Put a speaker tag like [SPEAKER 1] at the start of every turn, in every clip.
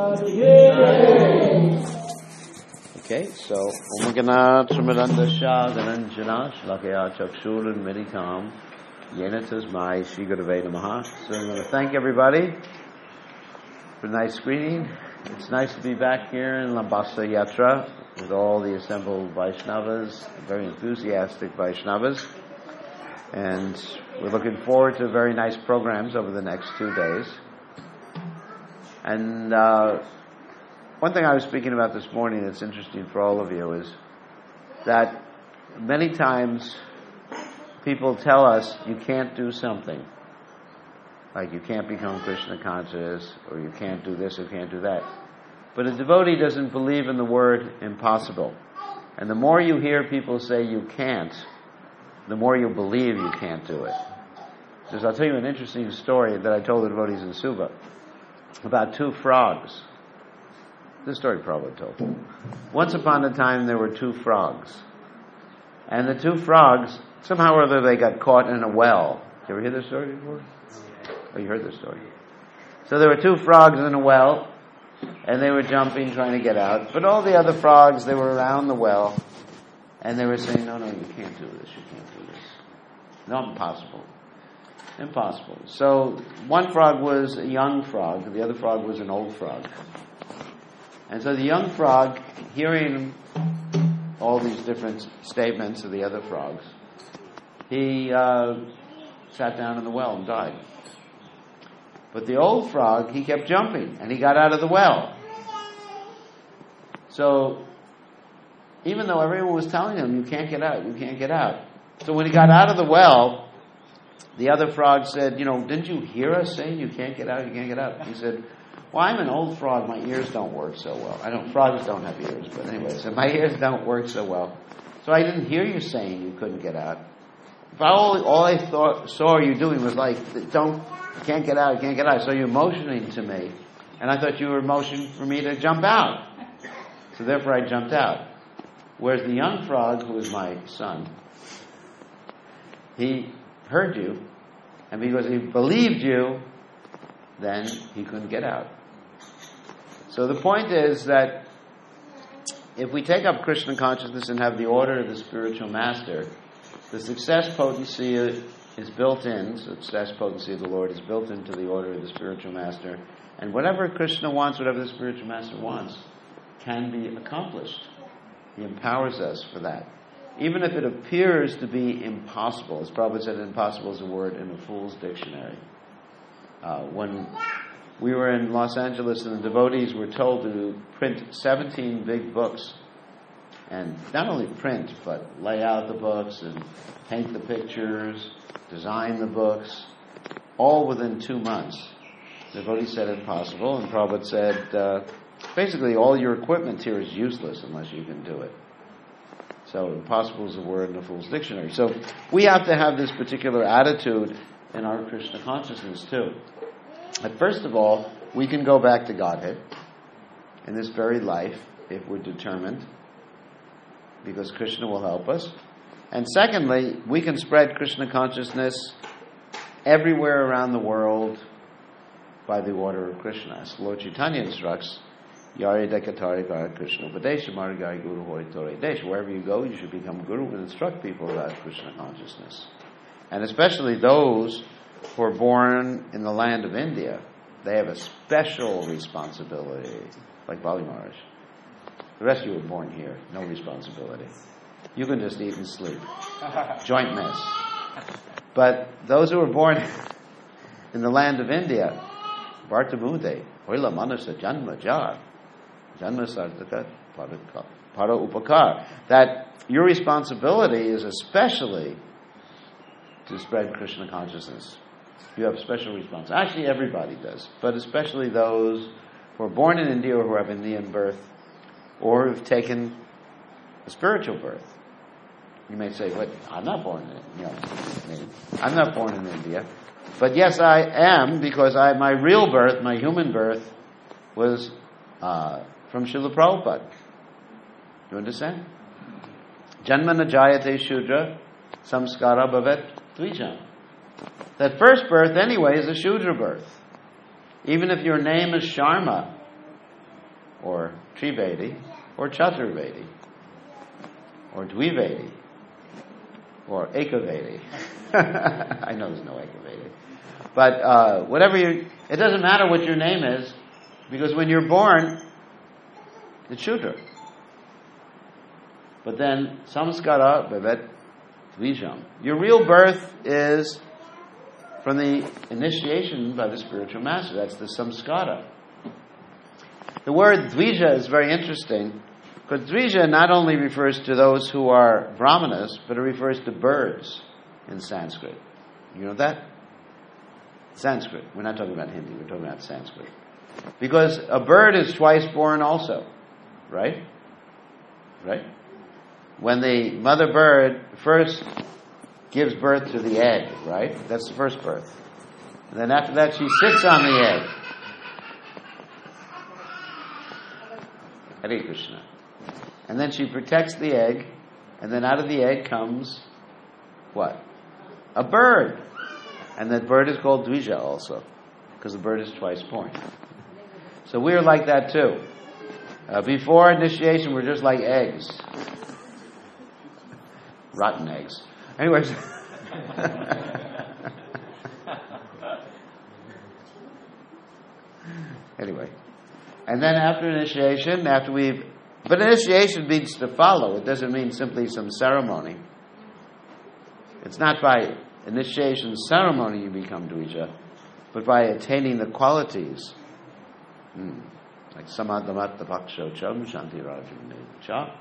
[SPEAKER 1] Okay, so Omagana Trimadanda Shadananjana Shlakaya Chakshurun Meditam Yenatas Mai Shigurave Namaha. So I'm going to thank everybody for a nice greeting. It's nice to be back here in Lambasa Yatra with all the assembled Vaishnavas, very enthusiastic Vaishnavas. And we're looking forward to very nice programs over the next 2 days. And one thing I was speaking about this morning that's interesting for all of you is that many times people tell us you can't do something. Like you can't become Krishna conscious, or you can't do this, or can't do that. But a devotee doesn't believe in the word impossible. And the more you hear people say you can't, the more you believe you can't do it. So I'll tell you an interesting story that I told the devotees in Suva about 2 frogs. This story probably told. Once upon a time there were 2 frogs. And the 2 frogs, somehow or other they got caught in a well. Did you ever hear this story before? Oh, you heard this story. So there were 2 frogs in a well, and they were jumping, trying to get out. But all the other frogs, they were around the well, and they were saying, no, you can't do this, you can't do this. No, impossible. Impossible. So one frog was a young frog, the other frog was an old frog. And so the young frog, hearing all these different statements of the other frogs, he sat down in the well and died. But the old frog, he kept jumping, and he got out of the well. So even though everyone was telling him, you can't get out, you can't get out. So when he got out of the well, the other frog said, didn't you hear us saying you can't get out, you can't get out? He said, well, I'm an old frog, my ears don't work so well. Frogs don't have ears, but anyway, so my ears don't work so well. So I didn't hear you saying you couldn't get out. But all I saw you doing was like, you can't get out, you can't get out. So you're motioning to me, and I thought you were motioning for me to jump out. So therefore I jumped out. Whereas the young frog, who was my son, he heard you, and because he believed you, then he couldn't get out. So the point is that if we take up Krishna consciousness and have the order of the spiritual master, the success potency is built in, success potency of the Lord is built into the order of the spiritual master, and whatever Krishna wants, whatever the spiritual master wants, can be accomplished. He empowers us for that. Even if it appears to be impossible, as Prabhupada said, impossible is a word in a fool's dictionary. When we were in Los Angeles and the devotees were told to print 17 big books, and not only print, but lay out the books and paint the pictures, design the books, all within 2 months. The devotee said impossible, and Prabhupada said, basically all your equipment here is useless unless you can do it. So impossible is a word in a fool's dictionary. So we have to have this particular attitude in our Krishna consciousness too. But first of all, we can go back to Godhead in this very life if we're determined, because Krishna will help us. And secondly, we can spread Krishna consciousness everywhere around the world by the order of Krishna. As Lord Chaitanya instructs, Yari Dekatari Gara Krishna Upadesha Marigari Guru Hori Tore Desh. Wherever you go, you should become Guru and instruct people about Krishna consciousness. And especially those who are born in the land of India, they have a special responsibility, like Bali Maharaj. The rest of you were born here, no responsibility. You can just eat and sleep. Joint mess. But those who were born in the land of India, Bhartamude, Hoila Manasa Janma Jar, Janma Sartaka Para Upakar, that your responsibility is especially to spread Krishna consciousness. You have special responsibility. Actually, everybody does, but especially those who are born in India or who have Indian birth or have taken a spiritual birth. You may say, "What? I'm not born in I'm not born in India." But yes, I am, because my real birth, my human birth, was from Srila Prabhupada. You understand? Janmana jayate shudra, samskara bhavet dvijam. That first birth, anyway, is a Shudra birth. Even if your name is Sharma, or Trivedi, or Chaturvedi, or Dvivedi, or Ekavedi. I know there's no Ekavedi. But whatever it doesn't matter what your name is, because when you're born, it's Shudra. But then, samskara bhavet dvijam. Your real birth is from the initiation by the spiritual master. That's the samskara. The word dvija is very interesting, because dvija not only refers to those who are brahmanas, but it refers to birds in Sanskrit. You know that? Sanskrit. We're not talking about Hindi, we're talking about Sanskrit. Because a bird is twice born also, right? Right? When the mother bird first gives birth to the egg, right? That's the first birth. And then after that she sits on the egg. Hare Krishna. And then she protects the egg, and then out of the egg comes what? A bird. And that bird is called Dvija also, because the bird is twice born. So we're like that too. Before initiation, we're just like eggs. Rotten eggs. Anyways. Anyway. And then after initiation, but initiation means to follow. It doesn't mean simply some ceremony. It's not by initiation ceremony you become Dvija, but by attaining the qualities. Like samadhamatta paksho cham shanti rajam cha.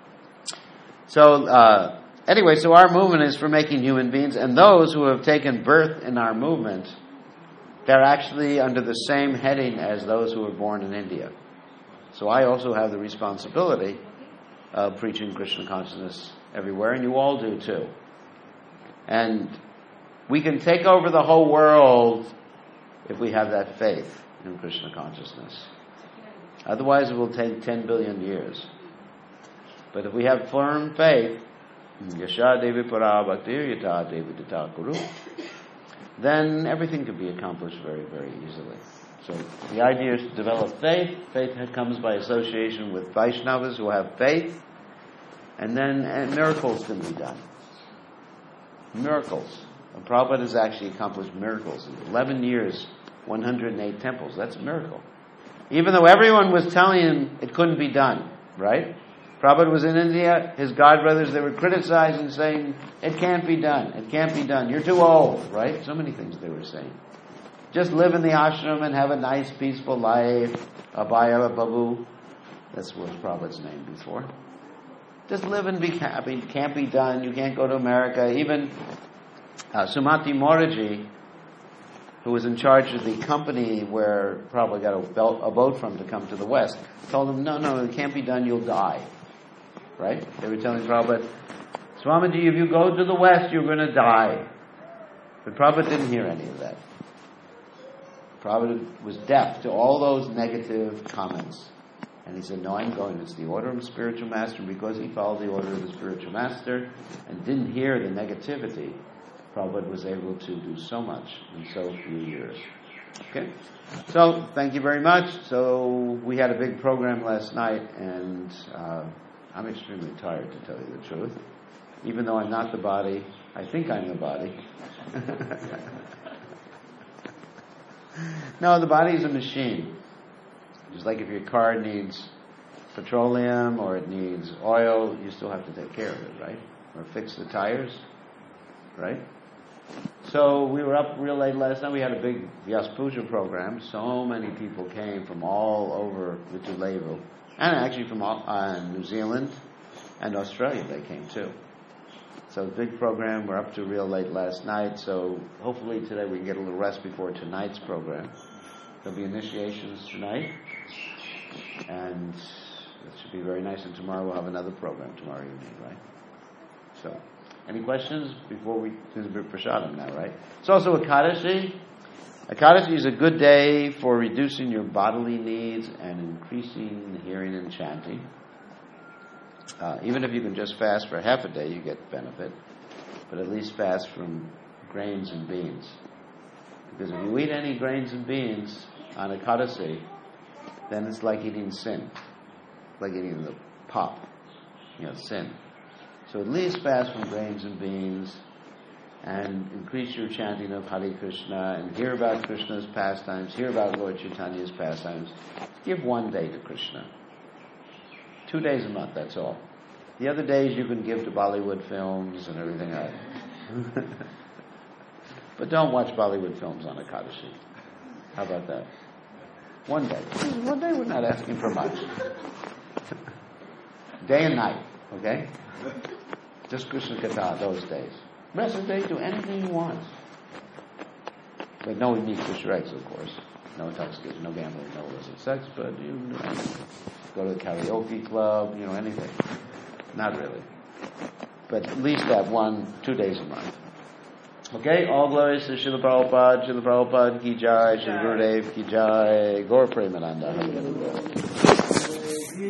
[SPEAKER 1] So, anyway, so our movement is for making human beings, and those who have taken birth in our movement, they're actually under the same heading as those who were born in India. So I also have the responsibility of preaching Krishna consciousness everywhere, and you all do too. And we can take over the whole world if we have that faith in Krishna consciousness. Otherwise it will take 10 billion years. But if we have firm faith, Yasha Devi Para Bhaktir Yata Devi Dita Kuru, then everything can be accomplished very, very easily. So the idea is to develop faith. Faith comes by association with Vaishnavas who have faith, and then miracles can be done. Miracles. Prabhupada has actually accomplished miracles. In 11 years, 108 temples. That's a miracle. Even though everyone was telling him it couldn't be done, right? Prabhupada was in India, his godbrothers, they were criticizing, saying, it can't be done, it can't be done, you're too old, right? So many things they were saying. Just live in the ashram and have a nice, peaceful life. Abhaya Babu, that was Prabhupada's name before. Just live and be happy, it can't be done, you can't go to America. Even Sumati Moraji, who was in charge of the company where Prabhupada got a boat from to come to the West, told him, no, it can't be done, you'll die. Right? They were telling Prabhupada, Swamiji, if you go to the West, you're going to die. But Prabhupada didn't hear any of that. Prabhupada was deaf to all those negative comments. And he said, no, I'm going. It's the order of the spiritual master. And because he followed the order of the spiritual master and didn't hear the negativity, Prabhupada was able to do so much in so few years. Okay? So, thank you very much. So, we had a big program last night, and I'm extremely tired, to tell you the truth. Even though I'm not the body, I think I'm the body. No, the body is a machine. Just like if your car needs petroleum or it needs oil, you still have to take care of it, right? Or fix the tires, right? So we were up real late last night. We had a big Vyas Puja program. So many people came from all over Vitulevu. And actually from New Zealand and Australia they came too. So big program. We're up to real late last night. So hopefully today we can get a little rest before tonight's program. There'll be initiations tonight. And it should be very nice. And tomorrow we'll have another program tomorrow evening, right? So, any questions before we do the prasadam now, right? It's also Ekadashi. Ekadashi is a good day for reducing your bodily needs and increasing hearing and chanting. Even if you can just fast for half a day, you get benefit. But at least fast from grains and beans. Because if you eat any grains and beans on Ekadashi, then it's like eating sin. Like eating the pop, sin. So at least fast from grains and beans, and increase your chanting of Hare Krishna, and hear about Krishna's pastimes, hear about Lord Chaitanya's pastimes. Give one day to Krishna. 2 days a month, that's all. The other days you can give to Bollywood films and everything else. But don't watch Bollywood films on Ekadashi. How about that? 1 day. 1 day, we're not asking for much. Day and night, okay? Just Krishna Katha those days. Rest of the day, do anything you want. But no meat fish rights, of course. No intoxication, no gambling, no illicit sex, but you can do anything. Go to the karaoke club, anything. Not really. But at least that 2 days a month. Okay, all glories to Srila Prabhupada ki jai, Srila Gurudev ki jai, Gaur Premananda.